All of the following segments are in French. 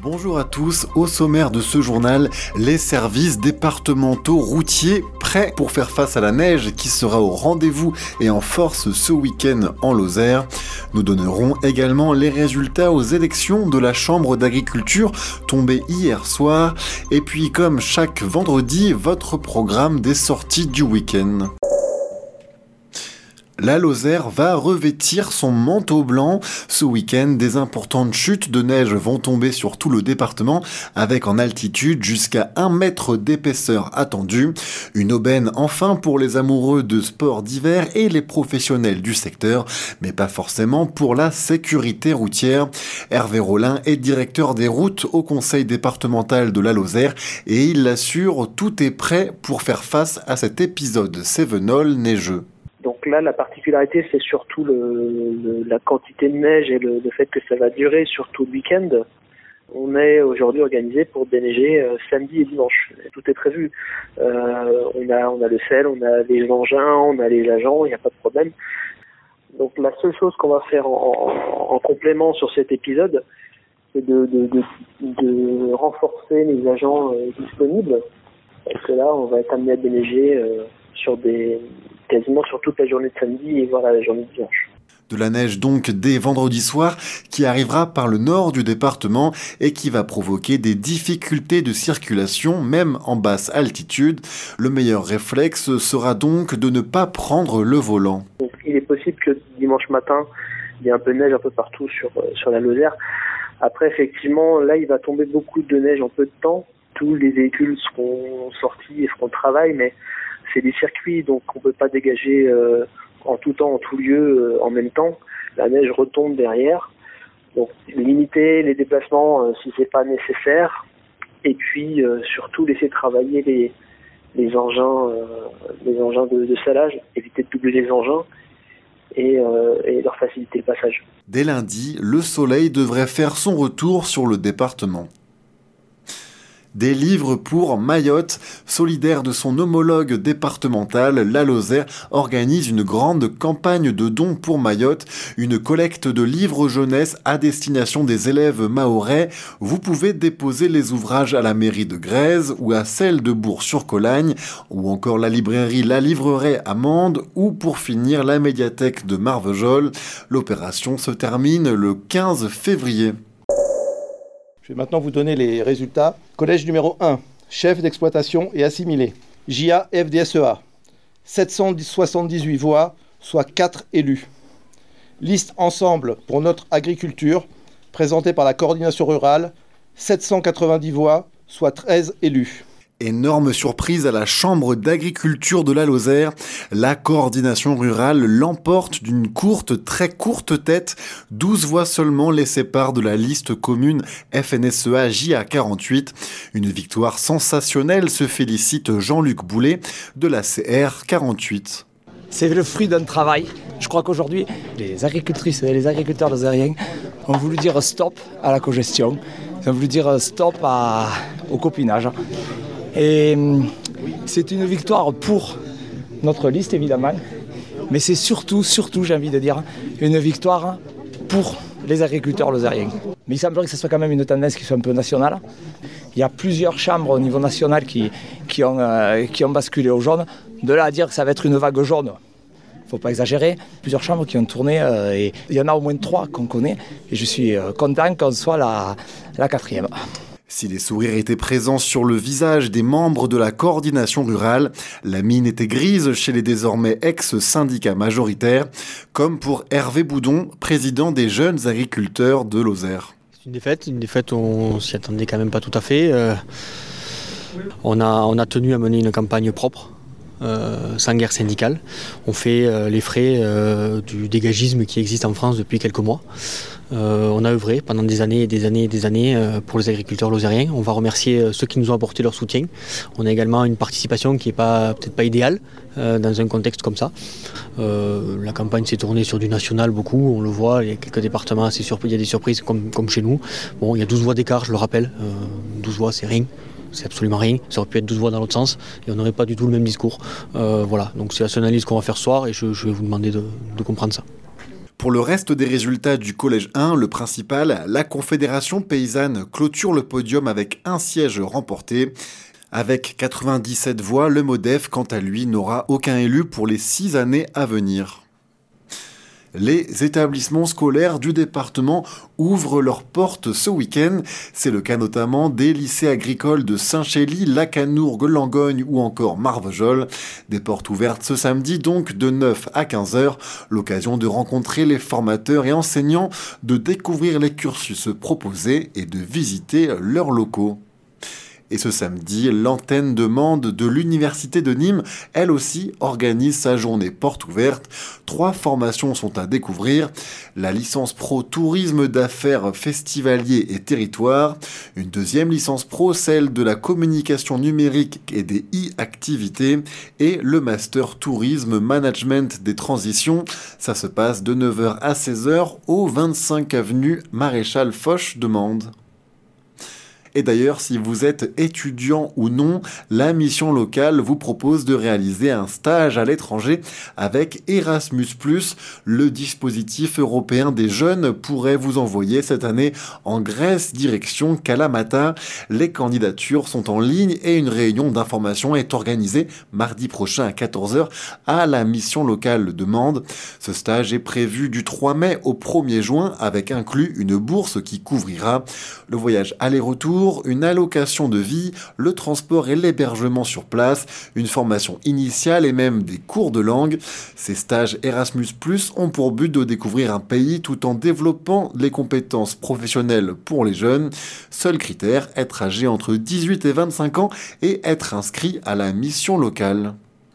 Bonjour à tous, au sommaire de ce journal, les services départementaux routiers prêts pour faire face à la neige qui sera au rendez-vous et en force ce week-end en Lozère. Nous donnerons également les résultats aux élections de la Chambre d'agriculture tombées hier soir. Et puis comme chaque vendredi, votre programme des sorties du week-end. La Lozère va revêtir son manteau blanc. Ce week-end, des importantes chutes de neige vont tomber sur tout le département, avec en altitude jusqu'à 1 mètre d'épaisseur attendue. Une aubaine enfin pour les amoureux de sports d'hiver et les professionnels du secteur, mais pas forcément pour la sécurité routière. Hervé Rollin est directeur des routes au conseil départemental de la Lozère et il l'assure, tout est prêt pour faire face à cet épisode cévenol neigeux. Donc là, la particularité, c'est surtout la quantité de neige et le fait que ça va durer surtout le week-end. On est aujourd'hui organisé pour déneiger samedi et dimanche. Tout est prévu. On a le sel, on a les engins, on a les agents, il n'y a pas de problème. Donc la seule chose qu'on va faire en complément sur cet épisode, c'est de renforcer les agents disponibles. Parce que là, on va être amené à déneiger quasiment sur toute la journée de samedi et voilà la journée de dimanche. De la neige donc dès vendredi soir qui arrivera par le nord du département et qui va provoquer des difficultés de circulation même en basse altitude. Le meilleur réflexe sera donc de ne pas prendre le volant. Donc, il est possible que dimanche matin, il y ait un peu de neige un peu partout sur la Lozère. Après effectivement, là il va tomber beaucoup de neige en peu de temps. Tous les véhicules seront sortis et feront le travail, mais c'est des circuits, donc on ne peut pas dégager en tout temps, en tout lieu, en même temps. La neige retombe derrière. Donc limiter les déplacements si c'est pas nécessaire. Et puis surtout laisser travailler les engins de salage, éviter de doubler les engins et leur faciliter le passage. Dès lundi, le soleil devrait faire son retour sur le département. Des livres pour Mayotte, solidaire de son homologue départemental, la Lozère organise une grande campagne de dons pour Mayotte, une collecte de livres jeunesse à destination des élèves mahorais. Vous pouvez déposer les ouvrages à la mairie de Grèze ou à celle de Bourg-sur-Colagne, ou encore la librairie La Livreraie à Mende, ou pour finir la médiathèque de Marvejols. L'opération se termine le 15 février. Je vais maintenant vous donner les résultats. Collège numéro 1, chef d'exploitation et assimilé. JA FDSEA, 778 voix, soit 4 élus. Liste ensemble pour notre agriculture, présentée par la coordination rurale, 790 voix, soit 13 élus. Énorme surprise à la Chambre d'agriculture de la Lozère. La coordination rurale l'emporte d'une très courte tête. 12 voix seulement les séparent de la liste commune FNSEA JA48. Une victoire sensationnelle, se félicite Jean-Luc Boulet de la CR 48. C'est le fruit d'un travail. Je crois qu'aujourd'hui, les agricultrices et les agriculteurs lozériens ont voulu dire stop à la congestion. Ils ont voulu dire stop au copinage. Et c'est une victoire pour notre liste évidemment, mais c'est surtout j'ai envie de dire, une victoire pour les agriculteurs lozériens. Mais il semblerait que ce soit quand même une tendance qui soit un peu nationale. Il y a plusieurs chambres au niveau national qui ont basculé au jaune. De là à dire que ça va être une vague jaune, il ne faut pas exagérer. Plusieurs chambres qui ont tourné, et il y en a au moins 3 qu'on connaît. Et je suis content qu'on soit la 4e. Si les sourires étaient présents sur le visage des membres de la coordination rurale, la mine était grise chez les désormais ex-syndicats majoritaires, comme pour Hervé Boudon, président des jeunes agriculteurs de Lozère. C'est une défaite où on s'y attendait quand même pas tout à fait. On a tenu à mener une campagne propre, sans guerre syndicale. On fait les frais du dégagisme qui existe en France depuis quelques mois. On a œuvré pendant des années et des années et des années pour les agriculteurs lozériens. On va remercier ceux qui nous ont apporté leur soutien. On a également une participation qui n'est peut-être pas idéale dans un contexte comme ça. La campagne s'est tournée sur du national beaucoup, on le voit, il y a quelques départements assez surpris, il y a des surprises comme chez nous. Bon, il y a 12 voix d'écart, je le rappelle. 12 voix, c'est rien. C'est absolument rien, ça aurait pu être 12 voix dans l'autre sens et on n'aurait pas du tout le même discours. Voilà, donc c'est la seule analyse qu'on va faire ce soir et je vais vous demander de comprendre ça. Pour le reste des résultats du collège 1, le principal, la Confédération paysanne clôture le podium avec un siège remporté. Avec 97 voix, le MODEF, quant à lui, n'aura aucun élu pour les 6 années à venir. Les établissements scolaires du département ouvrent leurs portes ce week-end. C'est le cas notamment des lycées agricoles de Saint-Chély, Lacanourgue, Langogne ou encore Marvejols. Des portes ouvertes ce samedi donc de 9 à 15h. L'occasion de rencontrer les formateurs et enseignants, de découvrir les cursus proposés et de visiter leurs locaux. Et ce samedi, l'antenne de Mende de l'Université de Nîmes, elle aussi, organise sa journée porte ouverte. 3 formations sont à découvrir. La licence pro tourisme d'affaires festivalier et territoire. Une deuxième licence pro, celle de la communication numérique et des e-activités. Et le master tourisme management des transitions. Ça se passe de 9h à 16h au 25 avenue Maréchal Foch de Mende. Et d'ailleurs, si vous êtes étudiant ou non, la mission locale vous propose de réaliser un stage à l'étranger avec Erasmus+. Le dispositif européen des jeunes pourrait vous envoyer cette année en Grèce, direction Kalamata. Les candidatures sont en ligne et une réunion d'information est organisée mardi prochain à 14h à la mission locale de Mende. Ce stage est prévu du 3 mai au 1er juin avec inclus une bourse qui couvrira le voyage aller-retour, une allocation de vie, le transport et l'hébergement sur place, une formation initiale et même des cours de langue. Ces stages Erasmus+ ont pour but de découvrir un pays tout en développant les compétences professionnelles pour les jeunes. Seul critère, être âgé entre 18 et 25 ans et être inscrit à la mission locale.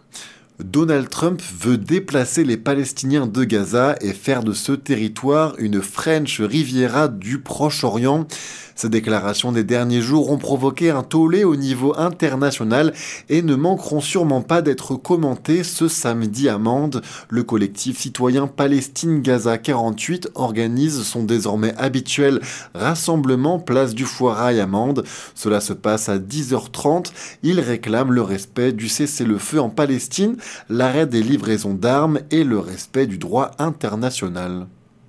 Donald Trump veut déplacer les Palestiniens de Gaza et faire de ce territoire une French Riviera du Proche-Orient. Ces déclarations des derniers jours ont provoqué un tollé au niveau international et ne manqueront sûrement pas d'être commentées ce samedi à Mende. Le collectif citoyen Palestine Gaza 48 organise son désormais habituel rassemblement place du Foirail à Mende. Cela se passe à 10h30. Ils réclament le respect du cessez-le-feu en Palestine, l'arrêt des livraisons d'armes et le respect du droit international.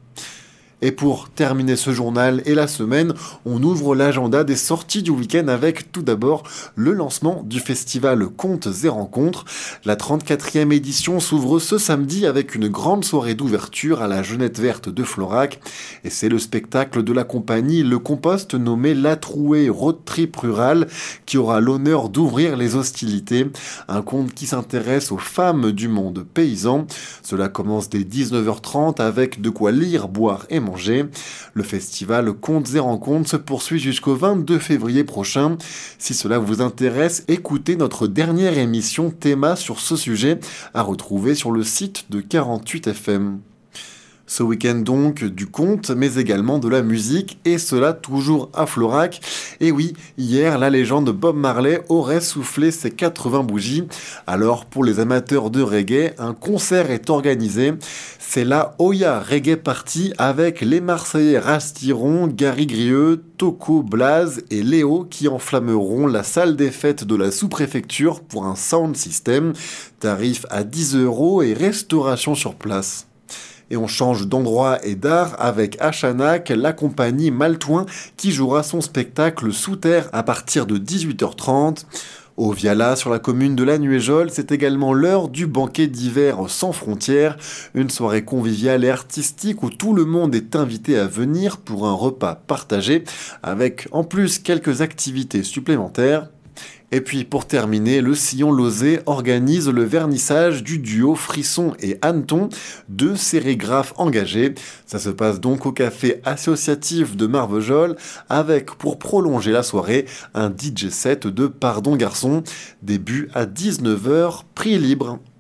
Et pour terminer ce journal et la semaine, on ouvre l'agenda des sorties du week-end avec tout d'abord le lancement du festival Contes et Rencontres. La 34e édition s'ouvre ce samedi avec une grande soirée d'ouverture à la Jeunette Verte de Florac. Et c'est le spectacle de la compagnie Le Compost nommé La Trouée Road Trip Rural qui aura l'honneur d'ouvrir les hostilités. Un conte qui s'intéresse aux femmes du monde paysan. Cela commence dès 19h30 avec de quoi lire, boire et manger. Le festival Contes et Rencontres se poursuit jusqu'au 22 février prochain. Si cela vous intéresse, écoutez notre dernière émission Théma sur ce sujet à retrouver sur le site de 48FM. Ce week-end donc du conte, mais également de la musique, et cela toujours à Florac. Et oui, hier, la légende Bob Marley aurait soufflé ses 80 bougies. Alors, pour les amateurs de reggae, un concert est organisé. C'est la Oya Reggae Party avec les Marseillais Rastiron, Gary Grieux, Toko, Blaze et Léo qui enflammeront la salle des fêtes de la sous-préfecture pour un sound system. Tarif à 10 € et restauration sur place. Et on change d'endroit et d'art avec Achanac, la compagnie Maltoin qui jouera son spectacle sous terre à partir de 18h30. Au Viala, sur la commune de La Nuéjole, c'est également l'heure du banquet d'hiver sans frontières, une soirée conviviale et artistique où tout le monde est invité à venir pour un repas partagé, avec en plus quelques activités supplémentaires. Et puis pour terminer, le Sillon Lauzet organise le vernissage du duo Frisson et Hanneton, 2 sérigraphes engagés. Ça se passe donc au café associatif de Marvejols avec, pour prolonger la soirée, un DJ set de Pardon Garçon. Début à 19h, prix libre.